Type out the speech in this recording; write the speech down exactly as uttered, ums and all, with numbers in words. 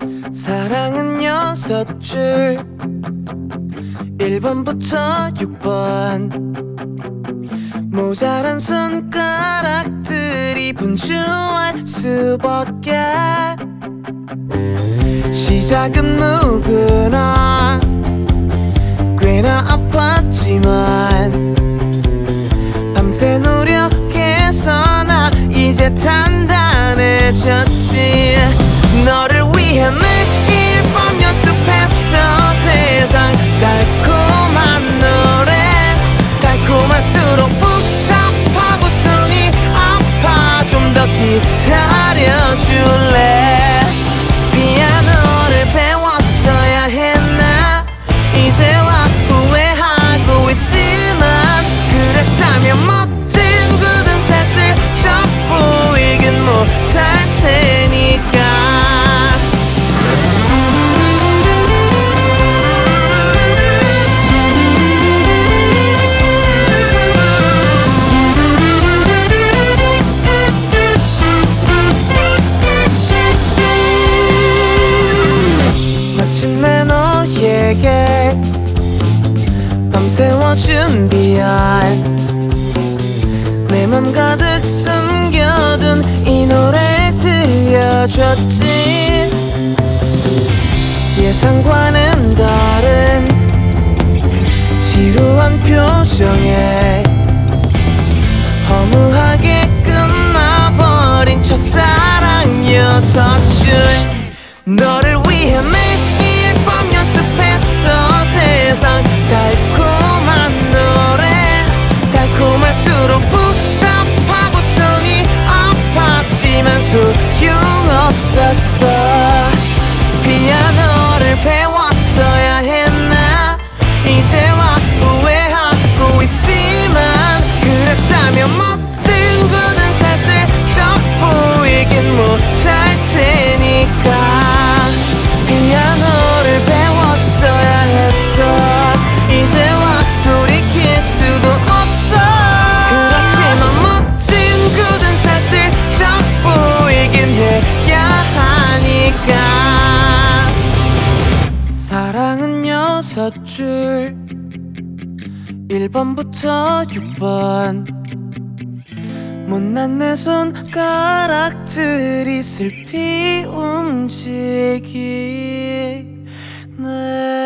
사랑은 여섯 줄 일 번부터 육 번 모자란 손가락들이 분주할 수밖에. 시작은 누구나 꽤나 아팠지만 밤새 노력해서 나 이제 단단해졌지. 너를 위해 매일 밤 연습했어. 세상 달콤한 노래 달콤할수록 복잡하고 손이 아파. 좀 더 기다려줄래. 피아노를 배웠어야 했나. 이제와 후회하고 있지만 그렇다면 멋진 굳은 살을 젖보이긴 못할 테니까. 마침내 너에게 밤새워 준비할 내 맘 가득 숨겨둔 이 노래를 들려줬지. 예상과는 다른 지루한 표정에 허무하게 끝나버린 첫사랑 여섯 줄. 너를 위해 매일 밤 연습했어. 세상 달콤한 노래 달콤할수록 복잡하고 손이 아팠지만 소용없었어. 피아노를 배웠어야 했나. 이제와 후회하고 있지만 그렇다면 멋진 굳은 살을 젖보이긴 못할 테니까. 피아노를 배웠어야 했어. 이제와 돌이킬 수도 없어. 그렇지만 멋진 굳은 살을 젖보이긴 해야 하니까. 사랑은 여섯 줄 일 번부터 육 번 못난 내 손가락들이 슬피 움직이네.